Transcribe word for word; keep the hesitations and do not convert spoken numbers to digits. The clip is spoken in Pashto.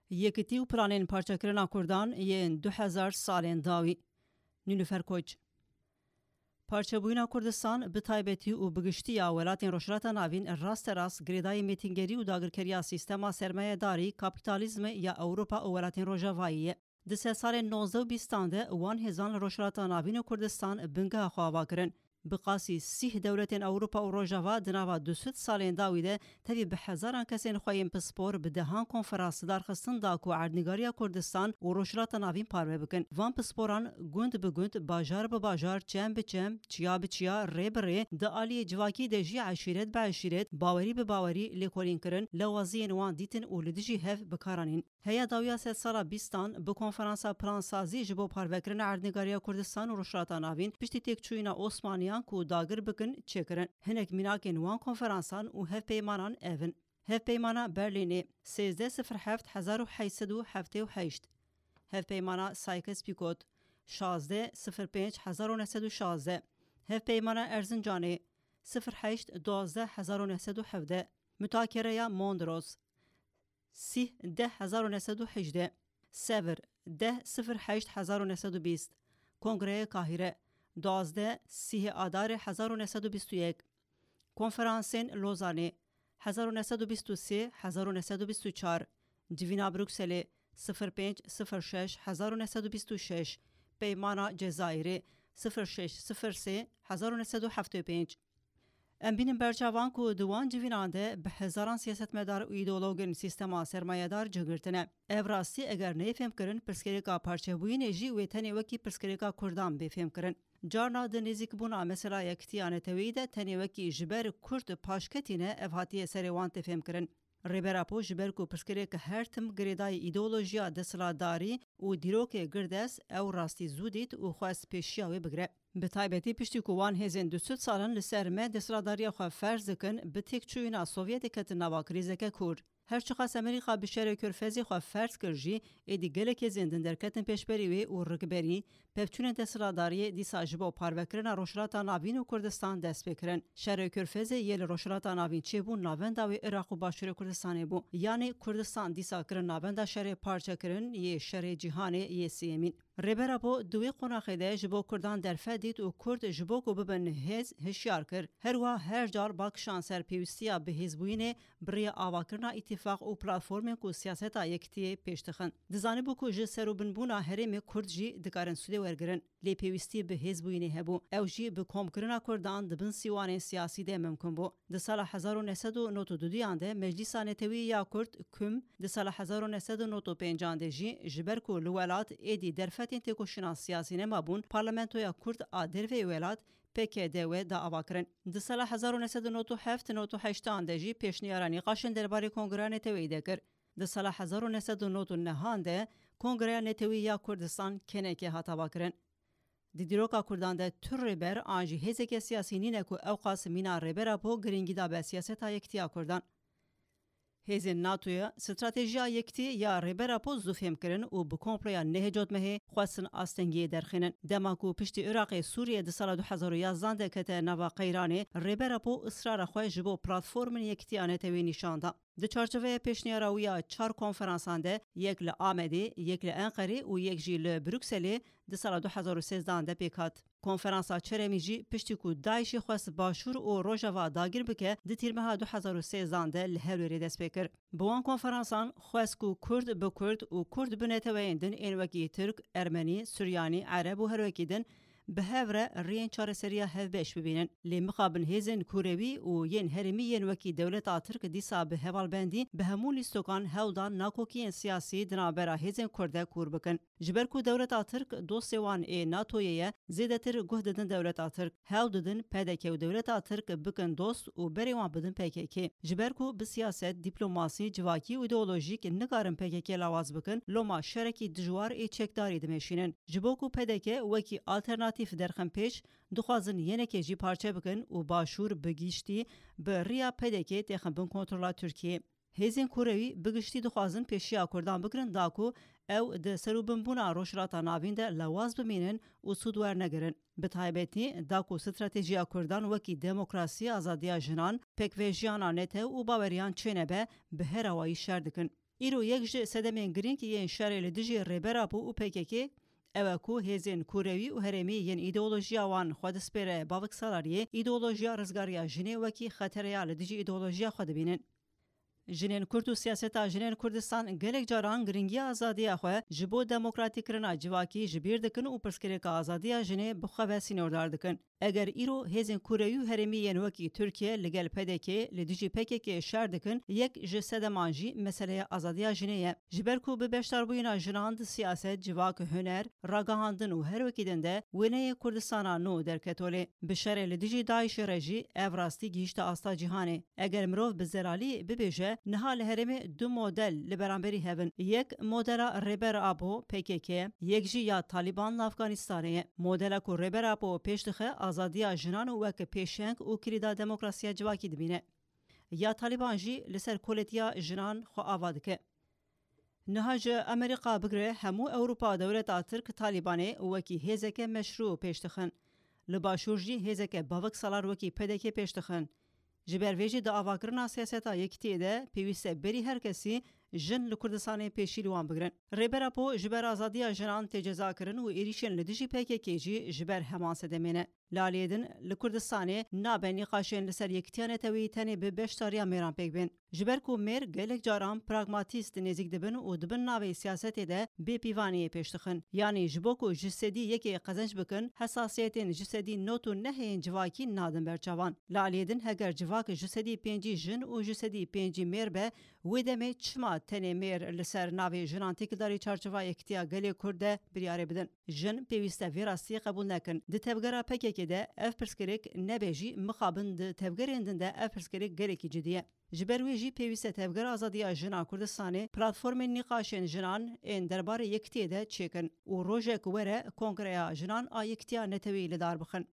یەکێتی و پلانên parçekirina Kurdan yên du hezar salên dawî. Nilüfer Koç. Parçebûyîna Kurdistan bi taybetî û bi giştiya welatên Rojhilata Navîn rasterast girêdayê mêtingerî û dagirkeriya sîstema sermayedarî, kapîtalîzmê ya Ewropa û welatên Rojavayî ye. Di sed salên nozde û bîstan de wan hêzan li Rojhilata Navîn û Kurdistan bingeha xwe ava kirin. Bi qasî sîh dewletên Ewropa û Rojava di nava du sed salên dawî de tevî bi hezaran kesên xwe yên pispor bi dehan konferans darxistin da ku erdnîgariya Kurdistan û Rojhilata Navîn parve bikin. Van pisporan gund bi gund, bajar bi bajar, çem bi çem, çiya bi çiya, rê bi rê, di aliyê civakî de jî eşîret bi eşîret, bawerî bi bawerî lêkolîn kirin, lewaziyên wan dîtin û li dijî hev bikaranîn. Heya dawiya sed sala bîstan bi konferansa plansazî ji bo parvekirina erdnîgariya Kurdistan û Rojhilata Navîn piştî têkçûyîna Osmaniyan ku dagir bikin çêkirin. Hinek mînakên wan konferansan û hevpeymanan evin. Hevpeymana Berlînê sêzde sifir heft hezar û heyset û heftê û heşt. Hevpeymana Sykes-Picot şazde sifir pênc hezar û nesed û şazde. Hevpeymana Erzincanê sifir heşt duazde hezar û nesed û hevde. Mütakereya Mondros sîh deh hezar û nesed û hejdê. Sevr deh sifir heşt hezar û nesed û bîst. Kongreya Kahîre duazde sîhê adarê hezar û nesed û bîst û yek. Konferansên Lozanê hezar û nesed û bîst û sê hezar û nesed û bîst û çar. Civîna Brukselê sifir pênc sifir şeş hezar û nesed û bîst û şeş. Peymana Cezayirê sifir şeş sifir sê hezar û nesed û heftê û pênc. Em bînin berçavan ku di wan civînan de bi hezaran siyasetmedar û îdeologên sîstema sermayedar cigirtine. Ev rastî eger neyfêm kirin, pirsgirêka parçebûyînê jî wê tenê wekî pirsgirêka Kurdan bêfêm kirin. Carna di nêzîkbûna mesela yekitiya netewî de tenê wekî ji ber Kurd paşketîne ev hatiye serê wan têfêm kirin. Rêbera po ji ber ku pirsgirêk her tim girêdayê îdeolojiya desthilatdarî û dîrokê girdest ew rastî zû dît û xwest pêşiya wê bigire. Bi taybetî piştî ku wan hêzên du sed salan li ser me desthilatdariya xwe ferz dikin, bi têkçûyîna Sovyetê ketin nava krîzeke kûr. Her çi qas Amerîka bi şerê Körfezê xwe ferz kir jî, êdî gelek hêzên din derketin pêşberî wê û rikberî, pevçûnên desthilatdariyê dîsa ji bo parvekirina Rojhilata Navîn û Kurdistan dest pê kirin. Şerê Körfezê yê li Rojhilata Navîn çêbûn navenda wê Iraq û Başûrê Kurdistanê bû. Yanî Kurdistan dîsa kirin navenda şerê parçekirin yê şerê cîhanê yê sêmîn. Rêbera po di wê qonaxê de ji bo Kurdan derfet dît û Kurd ji bo ku bibin hêz hişyar kir. Her wa her car bakişan ser pêwîstiya bi hêzbûyînê bi rêya avakirina îtîfaq û platformên ku siyaseta yekitiyê pêş dixin. Dizanibû ku ji serûbinbûna herêmê Kurd jî dikarin sûdê wergirin. Lê pêwîstî bi hêzbûyînê hebû. Ew jî bi komkirina Kurdan di bin sîwanên siyasî de mimkûn bû. Di sala hezar û nesed û nod û duduyan de Meclîsa Netewî ya Kurd Küm di sala hezar û nesed û nod û pêncan de jî ji ber ku li welat êdî derfetên têkoşîna siyasî nemabûn, Parlamentoya Kurd a dervê welat P K D we da ava kirin. Di sala hezar û nesed û nod û heft nod û heştan de jî pêşniyara nîqaşên derbarê Kongreya Netewî de kir. Di sala hezar û nesed û nod û nehan de Kongreya Netewî ya Kurdistan kenekê hat ava kirin. Di dîroka Kurdan de tur rêber an jî hêzeke siyasî nîne ku ew qas mîna rêbera po giringî da be siyaseta yekitiya Kurdan. Hêzên NATOya stratejiya yekitî ya rêbera po zû fêm kirin û bi komploya nehêcotmehê xwestin astengiyê derxînin. Dema ku piştî Iraqê Sûriye di sala du hezar û yazdan de kete nava Qeyranê, rêbera po ısrara xwe ji bo platformên yekitiya Netewî nîşan da. Di çarçoveya pêşniyara wî ya çar konferansan de yek li Amedê, yek li Enqerê û yek jî li Brukselê di sala du hezar û sêzdan de pêk hat. Konferansa Çeremî jî piştî ku Daişê xwest Başûr û Rojava dagir bike, di tîrmeha du hezar û sêzdan de li Hewlêrê dest pê kir. Bi wan konferansan xwest ku Kurd bi Kurd û Kurd bi neteweyên din ên wekî Türk, Ermenî, Suryanî, Ereb û her wekî din bi hev re rêyên çareseriya hevbeş bibînin. Lê mixabin hêzên kurewî û yên herêmî yên wekî dewleta Tirk dîsa bi hevalbendî bi hemû lîstokan hewdan nakokiyên siyasî di navbera hêzên Kurd de kûr bikin. Ji ber ku dewleta Tirk dostê wan ê NATOyê ye, zêdetir guh didin dewleta Tirk. Hew didin P D K û dewleta Tirk bikin dost û berê wan bidin P K K. Ji ber ku bi siyaset, dîplomasî, civakî û îdeolojîk nikarin P K K lawaz bikin, loma şerekî dijwar ê çekdarî dimeşînin. Ji bo ku P D K wekî alternatîf derxin pêş, dixwazin yenekê jî parçe bikin û Başûr bi giştî bi rêya P D K têxin bin kontrola Tirkiyê. Hêzên kurewî bi giştî dixwazin pêşiya Kurdan bikirin da ku ew di serûbinbûna Rojhilata Navîn de lewaz bimînin û sûd wernegirin. Bi taybetî da ku stratejiya Kurdan wekî demokrasî, azadiya jinan, pêkvejiyana netew û baweriyan çêne be bi her awayî şer dikin. ایرو یک ج سدمین گرینگ یین شر لدیجی ریبرا بو او پککی اوه کو هزین کوروی و هرمی ین ایدئولوژیا وان خود سپره باوک سالاریه ایدئولوژیا رزگاریا جنه وکی خطریا لدیجی ایدئولوژیا خود بینن. جنین کرد و سیاستا جنین کردستان گلک جاران گرینگی آزادی خو جبو دموکراتیک کرنا جواکی جبیر دکن و پرسکریک آزادی جنه بخواه سینوردار دکن. اگر ایرو هزین کوروی و هرمی ین وکی ترکیه لگل پدکی لدیجی پککی شر دکن یک جسد مانجی مسئله آزادی جنه جبرکو به بیشتر بوینا جناند سیاست جواک هنر راگاهاندن و هر وکی دنده ونه کردستان نو در کتوله بشر لدیجی داعش رژی اوراستی گیشت آستا جهانه اگر مروف بزرالی ببیجه نهال هرم دو مدل لبرانبری هفن یک مدل ریبر آبو پککی یک جی یا طالبان افغانستانه مدل کو ریبر آبو پیشتخه آزادی جنان و وک پیشنگ و کلیدا دموکراسی جواکی دبینه یا طالبان جی لسر کولتیا جنان خو آوادکه نهاج امریکا بگره همو اوروپا دولت ترک طالبانه وکی هزک مشروع پیشتخن لباشور جی هزک باوک سالار وکی پدکی پیشتخن جبر ویجی دا آواگرنا سیاستا یکتی ده پیوسته بری هر کسی جن لکردستان پیشی لوان بگرن. ریبرا پو جبر آزادی جنان تجزا کرن و ایریشن لدیجی پیکی که جی جبر همان سدمینه. لالیدن لکردستان نابنی قاشن لسر یکتیان توی تنی به بشتاریا میران پیک بین. جبر کو میر گلک جاران پراغماتیست نزیک دبن و دبن ناوی سیاست ده بی پیوانی پیشتخن. یعنی جبو کو جسدی یکی قزنج بکن حساسیتین جسدی نوتو نهین جواکی نادن برچوان. لالیدن هگر جواک جسدی پنجی جن و جسدی پنجی میر به ویدمه چما تنی میر لسر ناوی جنان تکداری چارچوا یکتیا گلی کرده بریاره بدن. جن پیوسته ویراستی قبول نکن. ده تبگرا پکه ده اف پرسکریک نبیجی مخابن ده تبگریندن ده اف پرسکریک گلیکی جدیه. جبروی جی پیوسته تبگر آزادی جنان کردستان پلاتفورم نقاشن جنان این درباره یکتی ده چکن و روژه کوره کنگره جنان آ یکتیا نتوی لدار بخن.